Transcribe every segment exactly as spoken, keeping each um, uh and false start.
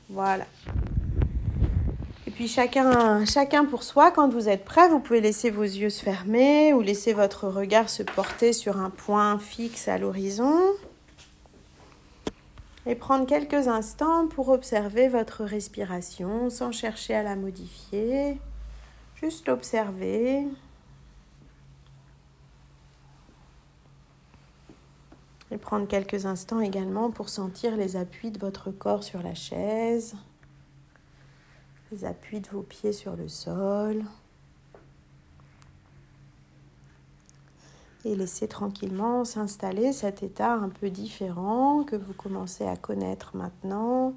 Voilà. Et puis chacun, chacun pour soi, quand vous êtes prêt, vous pouvez laisser vos yeux se fermer ou laisser votre regard se porter sur un point fixe à l'horizon. Et prendre quelques instants pour observer votre respiration sans chercher à la modifier. Juste l'observer. Et prendre quelques instants également pour sentir les appuis de votre corps sur la chaise, les appuis de vos pieds sur le sol. Et laisser tranquillement s'installer cet état un peu différent que vous commencez à connaître maintenant.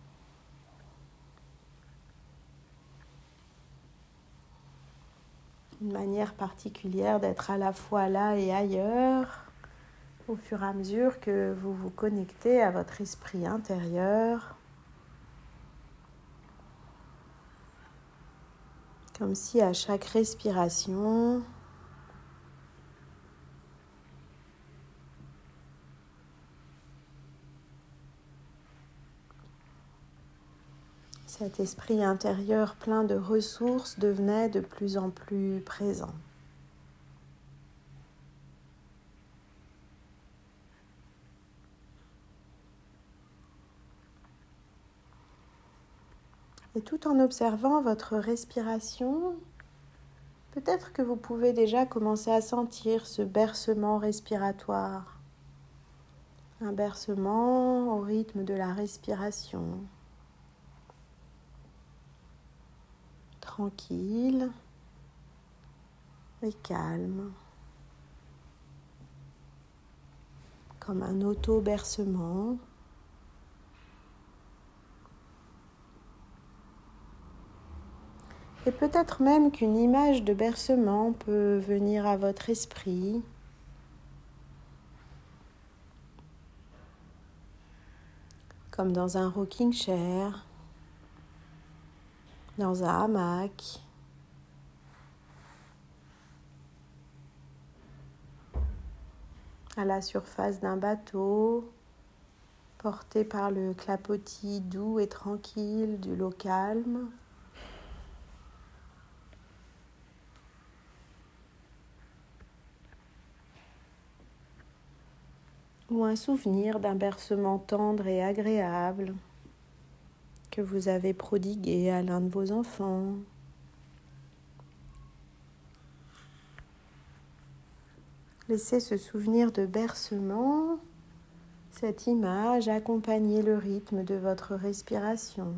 Une manière particulière d'être à la fois là et ailleurs, au fur et à mesure que vous vous connectez à votre esprit intérieur. Comme si à chaque respiration, cet esprit intérieur plein de ressources devenait de plus en plus présent. Et tout en observant votre respiration, peut-être que vous pouvez déjà commencer à sentir ce bercement respiratoire. Un bercement au rythme de la respiration. Tranquille et calme. Comme un auto-bercement. Et peut-être même qu'une image de bercement peut venir à votre esprit. Comme dans un rocking chair, dans un hamac. À la surface d'un bateau, porté par le clapotis doux et tranquille du l'eau calme. Ou un souvenir d'un bercement tendre et agréable que vous avez prodigué à l'un de vos enfants. Laissez ce souvenir de bercement, cette image accompagner le rythme de votre respiration.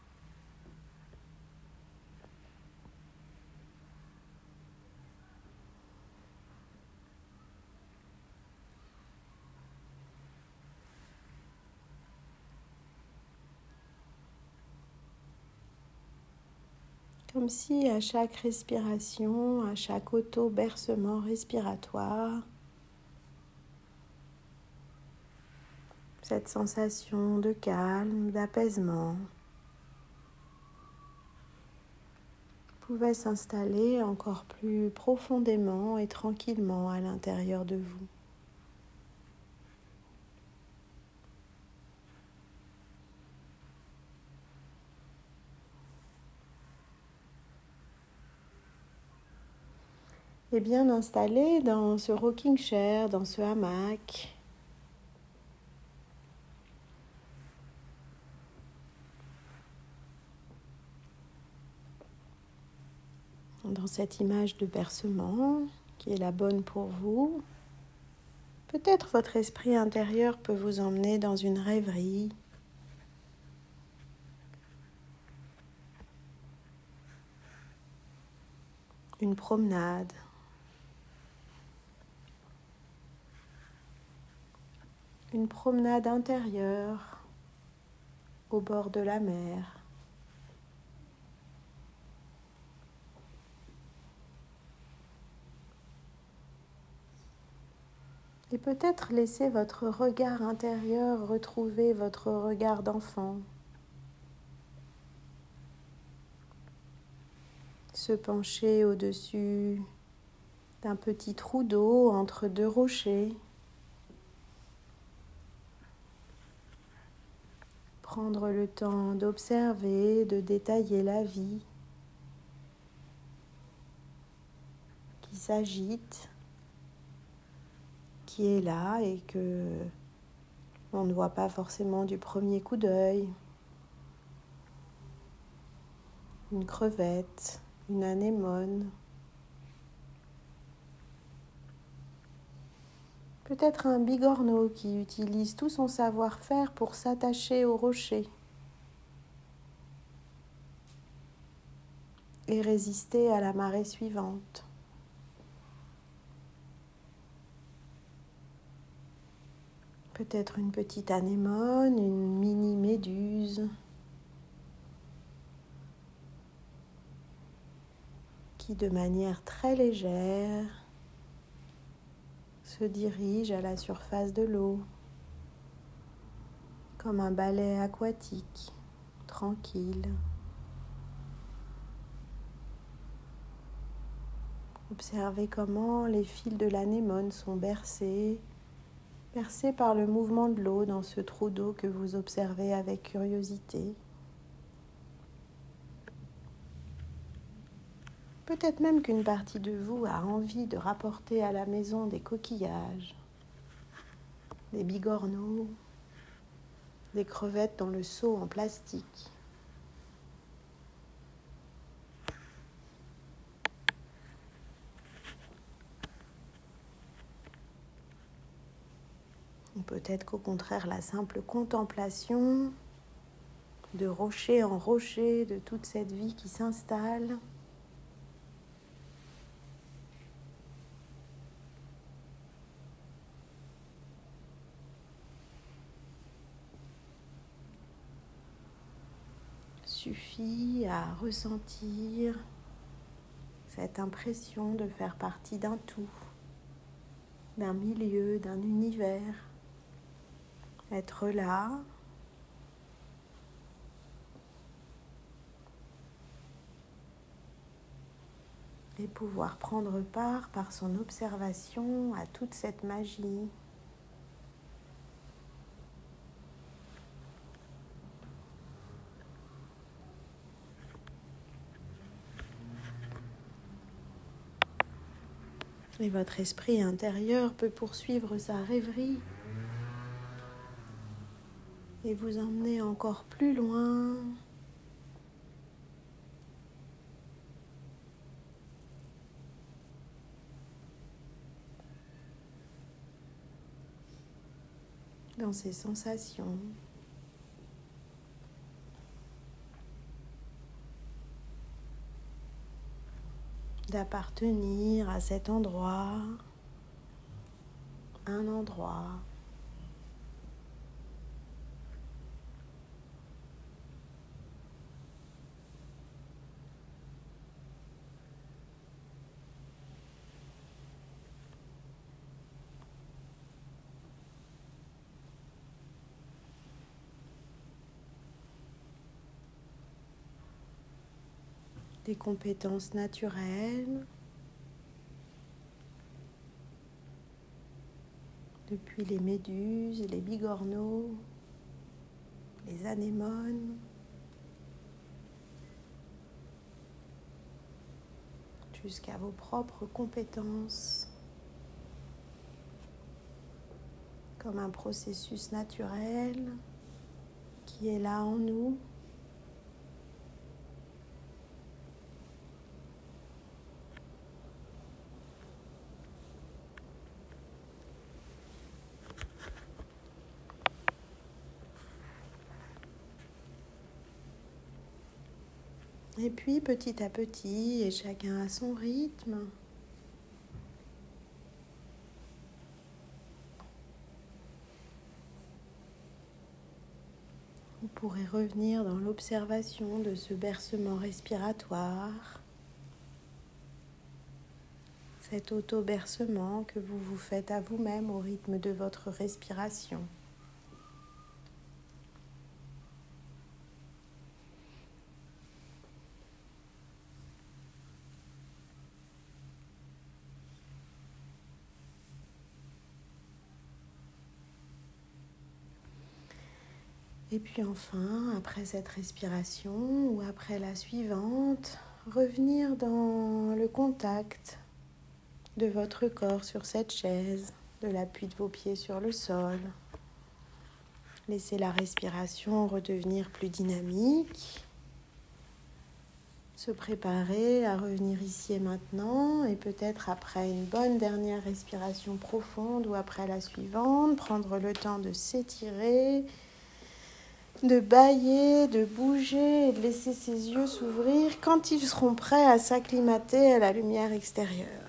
Comme si à chaque respiration, à chaque auto-bercement respiratoire, cette sensation de calme, d'apaisement pouvait s'installer encore plus profondément et tranquillement à l'intérieur de vous. Et bien installé dans ce rocking chair, dans ce hamac, dans cette image de bercement qui est la bonne pour vous, peut-être votre esprit intérieur peut vous emmener dans une rêverie, une promenade, une promenade intérieure au bord de la mer. Et peut-être laisser votre regard intérieur retrouver votre regard d'enfant. Se pencher au-dessus d'un petit trou d'eau entre deux rochers. Prendre le temps d'observer, de détailler la vie qui s'agite, qui est là et que on ne voit pas forcément du premier coup d'œil. Une crevette, une anémone, peut-être un bigorneau qui utilise tout son savoir-faire pour s'attacher au rocher et résister à la marée suivante. Peut-être une petite anémone, une mini méduse qui, de manière très légère, se dirige à la surface de l'eau, comme un balai aquatique, tranquille. Observez comment les fils de l'anémone sont bercés, bercés par le mouvement de l'eau dans ce trou d'eau que vous observez avec curiosité. Peut-être même qu'une partie de vous a envie de rapporter à la maison des coquillages, des bigorneaux, des crevettes dans le seau en plastique. Ou peut-être qu'au contraire, la simple contemplation de rocher en rocher, de toute cette vie qui s'installe, suffit à ressentir cette impression de faire partie d'un tout, d'un milieu, d'un univers. Être là, et pouvoir prendre part par son observation à toute cette magie. Et votre esprit intérieur peut poursuivre sa rêverie et vous emmener encore plus loin. Dans ces sensations. D'appartenir à cet endroit, un endroit. Des compétences naturelles, depuis les méduses, les bigorneaux, les anémones, jusqu'à vos propres compétences, comme un processus naturel qui est là en nous. Et puis petit à petit, et chacun à son rythme, vous pourrez revenir dans l'observation de ce bercement respiratoire, cet auto-bercement que vous vous faites à vous-même au rythme de votre respiration. Et puis enfin, après cette respiration ou après la suivante, revenir dans le contact de votre corps sur cette chaise, de l'appui de vos pieds sur le sol. Laissez la respiration redevenir plus dynamique. Se préparer à revenir ici et maintenant et peut-être après une bonne dernière respiration profonde ou après la suivante, prendre le temps de s'étirer, de bâiller, de bouger et de laisser ses yeux s'ouvrir quand ils seront prêts à s'acclimater à la lumière extérieure.